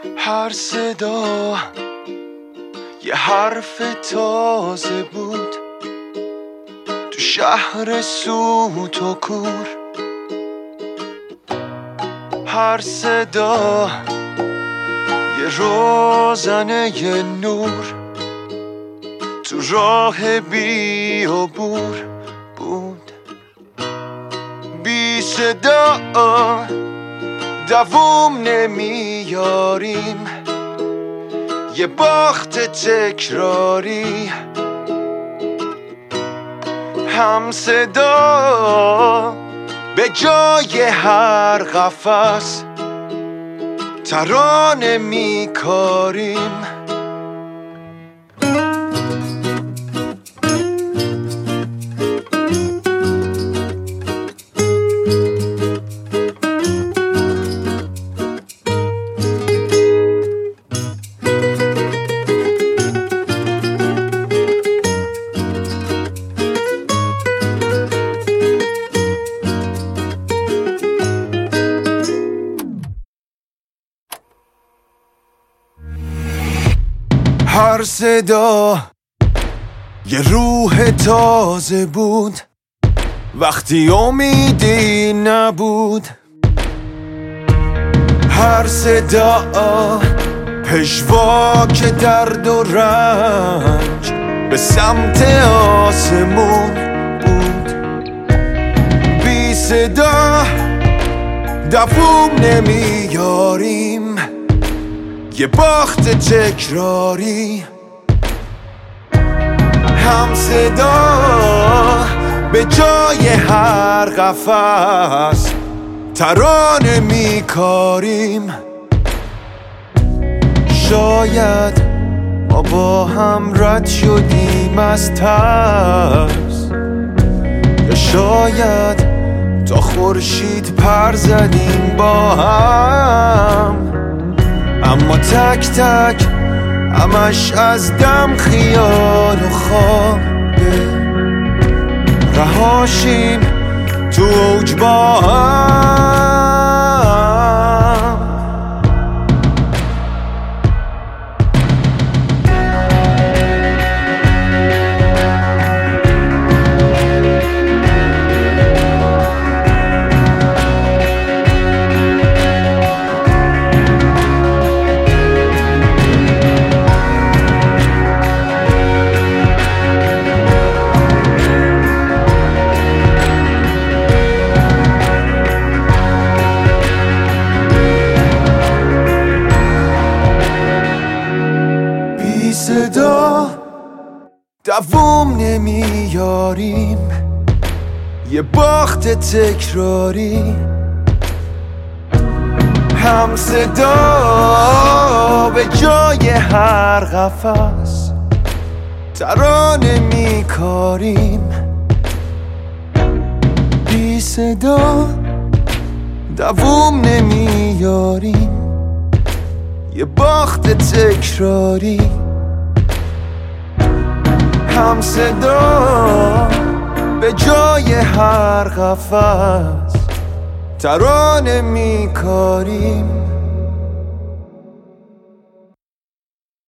هر صدا یه حرف تازه بود تو شهر سوت و کور. هر صدا یه روزنه یه نور تو راه بیابور بود. بی صدا دووم نمیاریم، یه باخت تکراری. هم صدا به جای هر قفس ترانه میکاریم. هر صدا یه روح تازه بود وقتی امیدی نبود. هر صدا پژواک درد و رنج به سمت آسمون بود. بی صدا دووم نمیاریم، یه باخت تکراری. هم صدا به جای هر قفس ترانه میکاریم. شاید ما با هم رد شدیم از ترس، یا شاید تا خورشید پر زدیم با هم. اما تک تک همش از دم خیال و خوابه، رهاشیم تو اوج با هم. صدا دووم نمیاریم، یه باخت تکراری. هم صدا به جای هر قفس ترانه میکاریم. بی صدا دووم نمیاریم، یه باخت تکراری. هم صدا به جای هر قفس ترانه میکاریم.